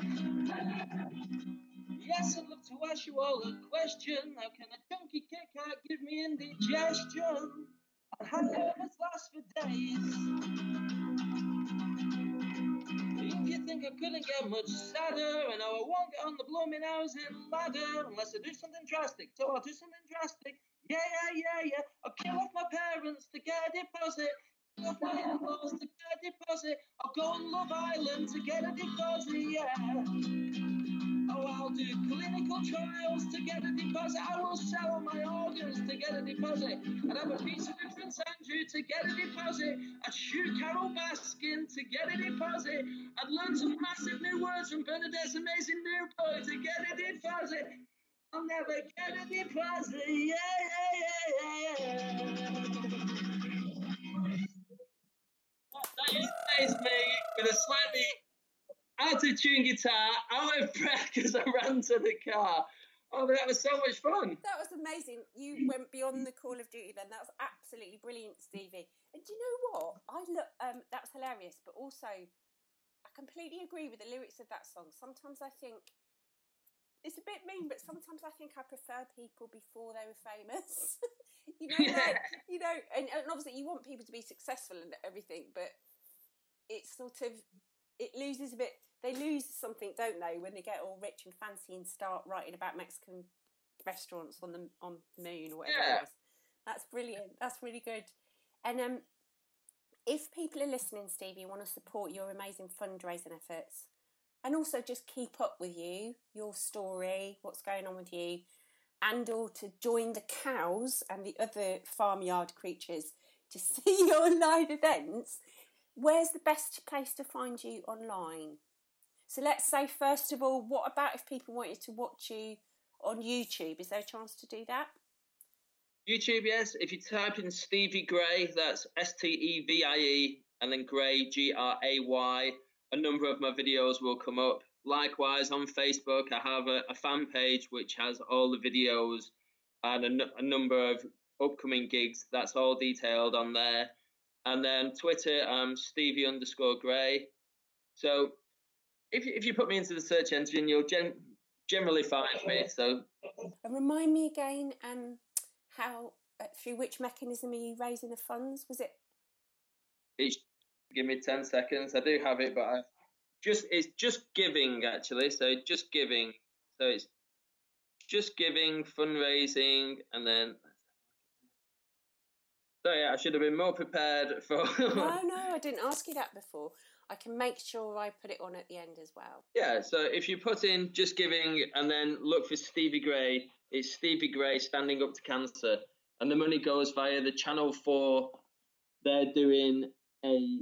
Yes, I'd love to ask you all a question. How can a chunky kick out give me indigestion? And how nervous last for days? If you think I couldn't get much sadder, I know I won't get on the blooming housing ladder unless I do something drastic. So I'll do something drastic. Yeah, yeah, yeah, yeah. I'll kill off my parents to get a deposit. Kill off my in-laws to get a deposit. I'll go on Love Island to get a deposit, yeah. Oh, I'll do clinical trials to get a deposit. I will sell my organs to get a deposit. I'd have a piece of Prince Andrew to get a deposit. I'd shoot Carol Baskin to get a deposit. I'd learn some massive new words from Bernadette's amazing new poet to get a deposit. I'll never get a deposit. Yeah, yeah, yeah, yeah. That is, that is me with a slightly out-of-tune guitar, out of breath because I ran to the car. Oh, but that was so much fun. That was amazing. You went beyond the Call of Duty then. That was absolutely brilliant, Stevie. And do you know what? I look. Um, that was hilarious, but also I completely agree with the lyrics of that song. Sometimes I think it's a bit mean, but sometimes I think I prefer people before they were famous. you know, yeah. like, you know, and, and obviously you want people to be successful and everything, but it's sort of, it loses a bit, they lose something, don't they, when they get all rich and fancy and start writing about Mexican restaurants on the on the moon or whatever yeah. it is. That's brilliant. That's really good. And um, if people are listening, Stevie, you want to support your amazing fundraising efforts and also just keep up with you, your story, what's going on with you, and or to join the cows and the other farmyard creatures to see your live events, where's the best place to find you online? So let's say, first of all, what about if people wanted to watch you on YouTube? Is there a chance to do that? YouTube, yes. If you type in Stevie Gray, that's S T E V I E, and then Gray, G R A Y, a number of my videos will come up. Likewise, on Facebook, I have a, a fan page which has all the videos and a, n- a number of upcoming gigs. That's all detailed on there. And then Twitter, I'm Stevie underscore Gray. So if you, if you put me into the search engine, you'll gen- generally find me. So, and remind me again, um, how uh, through which mechanism are you raising the funds? Was it? It's, give me ten seconds. I do have it, but I just it's just giving actually. So just giving. So it's just giving, fundraising, and then. So yeah, I should have been more prepared for. no, no, I didn't ask you that before. I can make sure I put it on at the end as well. Yeah, so if you put in Just Giving and then look for Stevie Gray, it's Stevie Gray Standing Up to Cancer. And the money goes via the Channel four. They're doing a,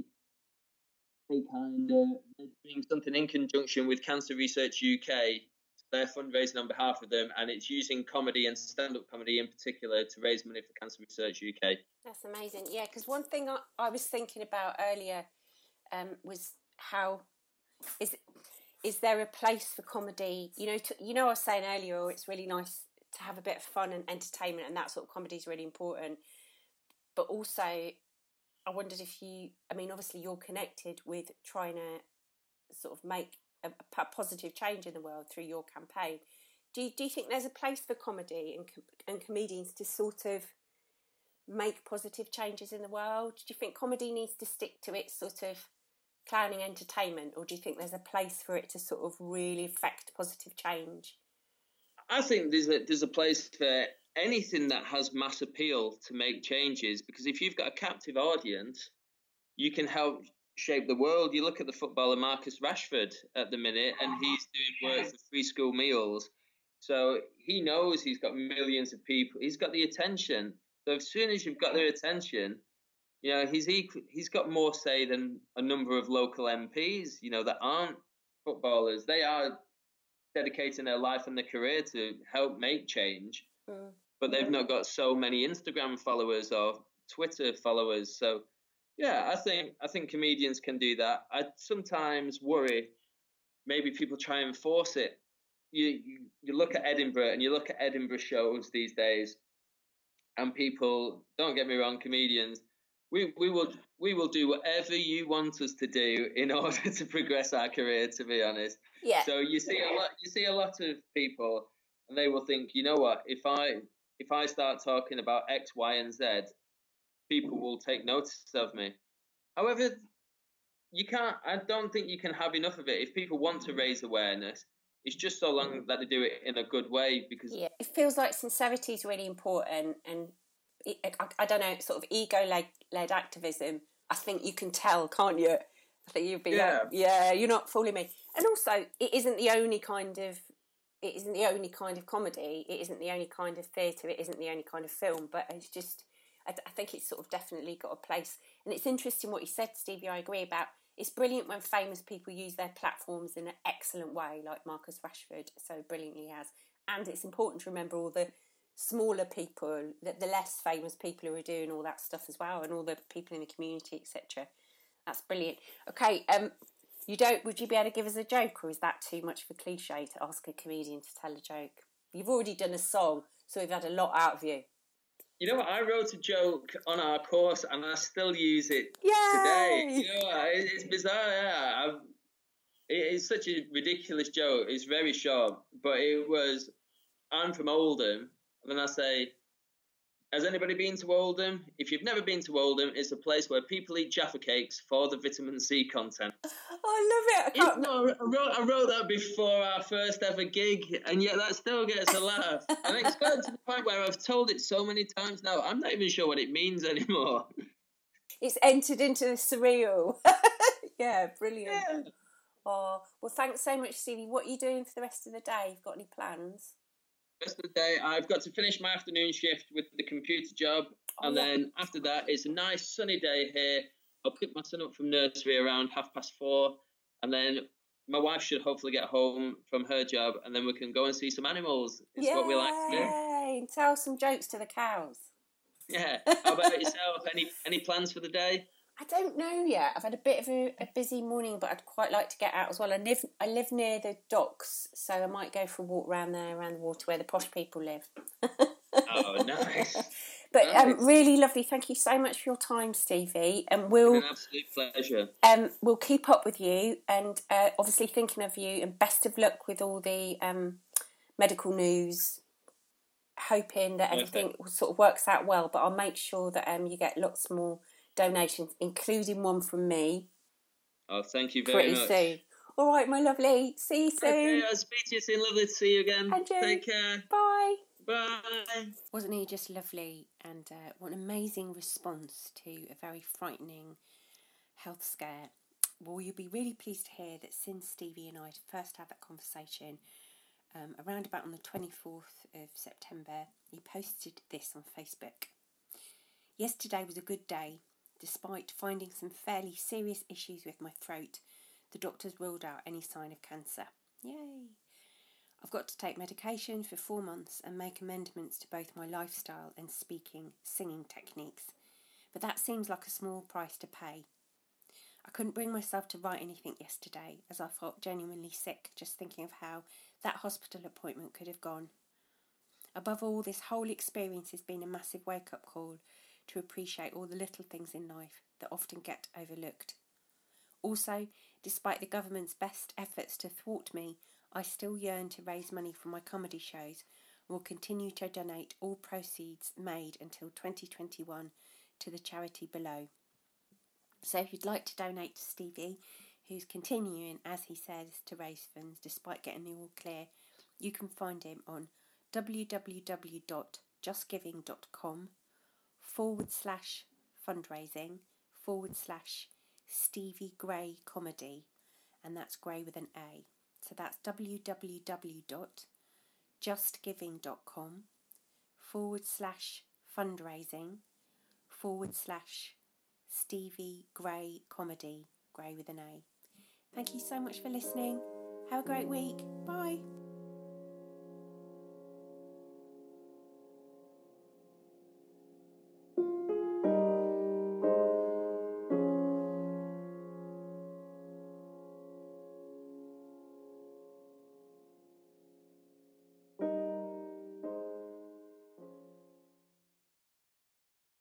a kind of, they're doing something in conjunction with Cancer Research U K. They're fundraising on behalf of them, and it's using comedy and stand-up comedy in particular to raise money for Cancer Research U K. That's amazing. Yeah, because one thing I, I was thinking about earlier um, was how is is there a place for comedy? You know, to, you know, I was saying earlier, it's really nice to have a bit of fun and entertainment, and that sort of comedy is really important. But also, I wondered if you, I mean, obviously you're connected with trying to sort of make a, a positive change in the world through your campaign. Do you, do you think there's a place for comedy and and comedians to sort of make positive changes in the world? Do you think comedy needs to stick to its sort of clowning entertainment, or do you think there's a place for it to sort of really affect positive change? I think there's a there's a place for anything that has mass appeal to make changes, because if you've got a captive audience, you can help shape the world. You look at the footballer Marcus Rashford at the minute, and he's doing work for free school meals. So he knows he's got millions of people. He's got the attention. So as soon as you've got their attention, you know, he's equal, he's got more say than a number of local M Ps, you know, that aren't footballers. They are dedicating their life and their career to help make change, mm. but they've not got so many Instagram followers or Twitter followers. So, yeah, I think I think comedians can do that. I sometimes worry maybe people try and force it. You, you you look at Edinburgh and you look at Edinburgh shows these days, and people, don't get me wrong, comedians, we we will we will do whatever you want us to do in order to progress our career, to be honest. Yeah. So you see a lot you see a lot of people, and they will think, you know what, if I if I start talking about X, Y, and Z, people will take notice of me. However, you can't I don't think you can have enough of it. If people want to raise awareness, it's just so long that they do it in a good way, because yeah, it feels like sincerity is really important, and it, I, I don't know, sort of ego-led led activism. I think you can tell, can't you? I think you'd be yeah. like, yeah, you're not fooling me. And also, it isn't the only kind of it isn't the only kind of comedy. It isn't the only kind of theatre. It isn't the only kind of film. But it's just, I, I think it's sort of definitely got a place. And it's interesting what you said, Stevie. I agree about. It's brilliant when famous people use their platforms in an excellent way, like Marcus Rashford so brilliantly has. And it's important to remember all the smaller people, the, the less famous people who are doing all that stuff as well, and all the people in the community, et cetera. That's brilliant. Okay, um, you don't? Would you be able to give us a joke, or is that too much of a cliche to ask a comedian to tell a joke? You've already done a song, so we've had a lot out of you. You know what? I wrote a joke on our course, and I still use it Yay! today. You know, it's bizarre. Yeah, I've, it's such a ridiculous joke. It's very short, but it was, I'm from Oldham, and then I say, has anybody been to Oldham? If you've never been to Oldham, it's a place where people eat Jaffa cakes for the vitamin C content. I love it. I can't... No, I, wrote, I wrote that before our first ever gig, and yet that still gets a laugh. And it's gotten to the point where I've told it so many times now, I'm not even sure what it means anymore. It's entered into the surreal. Yeah, brilliant. Yeah. Oh, well, thanks so much, Stevie. What are you doing for the rest of the day? You've got any plans? Rest of the day, I've got to finish my afternoon shift with the computer job, oh, and yeah. then after that, it's a nice sunny day here. I'll pick my son up from nursery around half past four, and then my wife should hopefully get home from her job, and then we can go and see some animals. It's Yay! What we like to do. And tell some jokes to the cows. Yeah. How about yourself? Any any plans for the day? I don't know yet. I've had a bit of a, a busy morning, but I'd quite like to get out as well. I live I live near the docks, so I might go for a walk around there, around the water where the posh people live. Oh, nice. But nice. Um, really lovely. Thank you so much for your time, Stevie. And we'll an absolute pleasure. Um, we'll keep up with you, and uh, obviously thinking of you. And best of luck with all the um, medical news. Hoping that everything okay. sort of works out well. But I'll make sure that um, you get lots more donations, including one from me. Oh, thank you very pretty much. Soon. All right, my lovely. See you soon. Okay, I'll speak to you soon. Lovely to see you again. And you. Take care. Bye. Bye. Wasn't he just lovely? And uh, what an amazing response to a very frightening health scare. Well, you'll be really pleased to hear that since Stevie and I first had that conversation, um, around about on the twenty-fourth of September, he posted this on Facebook. Yesterday was a good day. Despite finding some fairly serious issues with my throat, the doctors ruled out any sign of cancer. Yay! I've got to take medication for four months and make amendments to both my lifestyle and speaking, singing techniques. But that seems like a small price to pay. I couldn't bring myself to write anything yesterday as I felt genuinely sick just thinking of how that hospital appointment could have gone. Above all, this whole experience has been a massive wake-up call to appreciate all the little things in life that often get overlooked. Also, despite the government's best efforts to thwart me, I still yearn to raise money for my comedy shows and will continue to donate all proceeds made until twenty twenty-one to the charity below. So if you'd like to donate to Stevie, who's continuing, as he says, to raise funds despite getting the all clear, you can find him on www.justgiving.com forward slash fundraising forward slash Stevie Gray Comedy, and that's Gray with an A. So that's www.justgiving.com forward slash fundraising forward slash Stevie Gray Comedy, Gray with an A. Thank you so much for listening. Have a great week. Bye.